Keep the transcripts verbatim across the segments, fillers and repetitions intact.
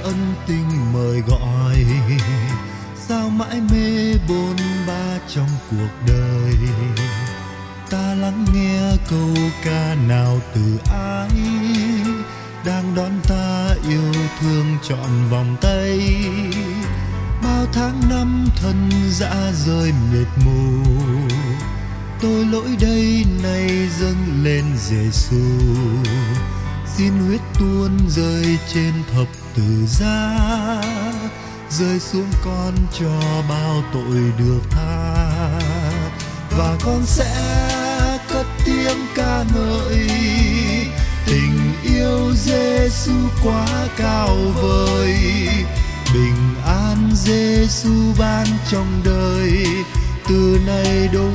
ân tình mời gọi, sao mãi mê bôn ba trong cuộc đời. Ta lắng nghe câu ca nào từ ai đang đón ta yêu thương trọn vòng tay. Bao tháng năm thân dã rơi mệt mù, tôi lỗi đây nay dâng lên Giêsu. Xin huyết tuôn rơi trên thập tự giá, rơi xuống con cho bao tội được tha. Và con sẽ cất tiếng ca ngợi tình yêu Giêsu quá cao vời. Bình an Giêsu ban trong đời, từ nay đổi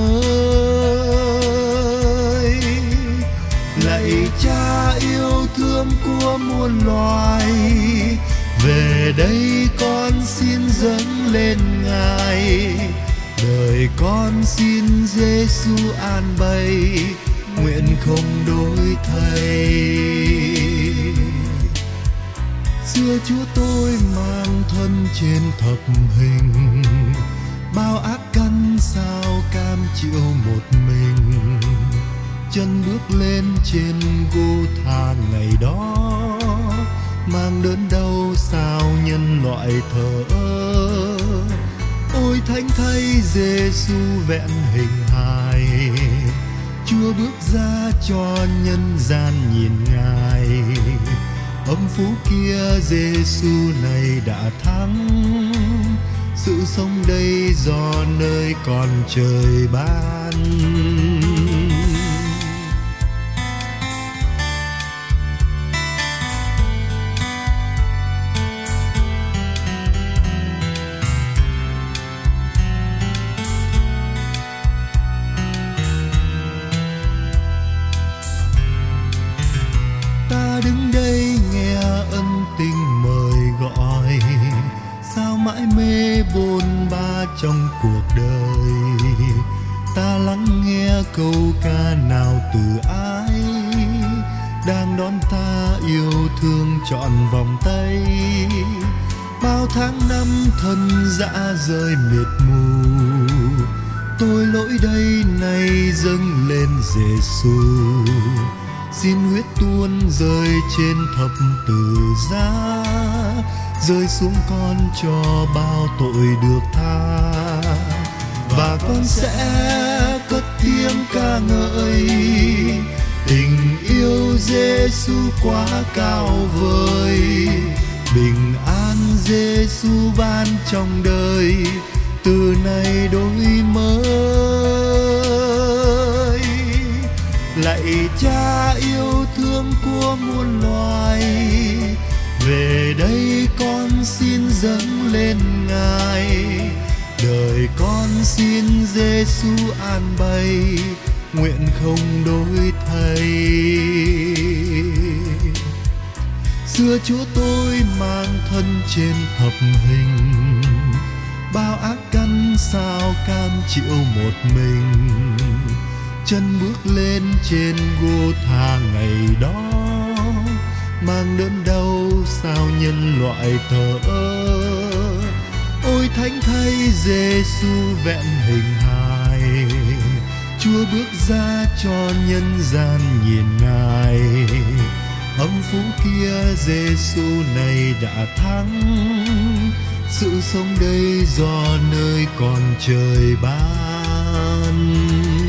mới. Lạy Cha yêu thương của muôn loài, về đây con xin dâng lên Ngài. Đời con xin Giêsu an bày, nguyện không đổi thay. Xưa Chúa tôi mang thân trên thập hình, bao ác căn sao cam chịu một mình. Chân bước lên trên gô tha ngày đó, mang đớn đau sao nhân loại thờ ơ. Ôi thánh thay Giêsu vẹn hình hài, Chúa bước ra cho nhân gian nhìn Ngài. Âm phú kia Giêsu này đã thắng, sự sống đây do nơi còn trời ban. Ta đứng đây nghe ân tình mời gọi, sao mãi mê bôn ba trong cuộc đời. Ta lắng nghe câu ca nào từ ai đang đón ta yêu thương trọn vòng tay. Bao tháng năm thân dã rơi mệt mù, tôi lỗi đây nay dâng lên Giêsu. Xin huyết tuôn rơi trên thập tự giá, rơi xuống con cho bao tội được tha. Và con sẽ cất tiếng ca ngợi tình yêu Giêsu quá cao vời. Bình an Giêsu ban trong đời, từ nay đổi mới. Lạy Cha yêu thương của muôn loài, về đây con xin dâng lên Ngài. Đời con xin Giêsu an bày, nguyện không đổi thay. Xưa Chúa tôi mang thân trên thập hình, bao ác căn sao cam chịu một mình. Chân bước lên trên gô tha ngày đó, mang đớn đau sao nhân loại thờ ơ. Ôi thánh thay Giêsu vẹn hình hài, Chúa bước ra cho nhân gian nhìn Ngài. Âm phú kia Giêsu này đã thắng, sự sống đây do nơi còn trời ban.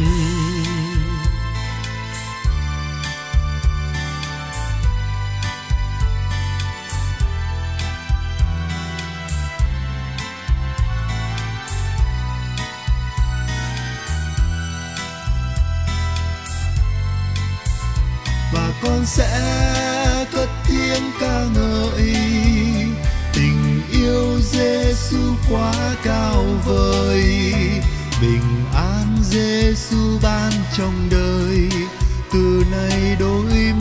Và con sẽ cất tiếng ca ngợi tình yêu Giêsu quá cao vời. Bình an Giêsu ban trong đời, từ nay đổi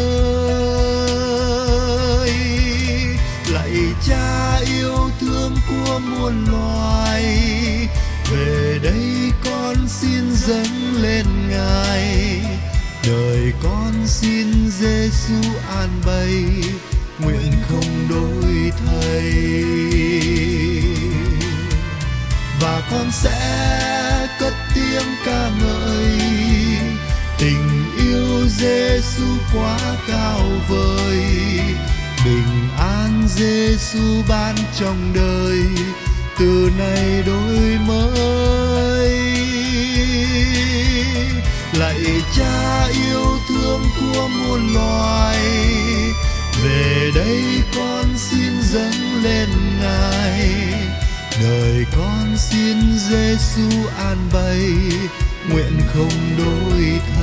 mới. Lạy Cha yêu thương của muôn loài, về đây con xin dâng lên Ngài. Đời con xin Giêsu an bày, nguyện không đổi đây. Và con sẽ cất tiếng ca ngợi tình yêu Giêsu quá cao vời, bình an Giêsu ban trong đời, từ nay đổi mới. Lạy Cha yêu thương của muôn loài, về đây con xin dâng lên Ngài, đời con xin Giêsu an bày, nguyện không đổi thay.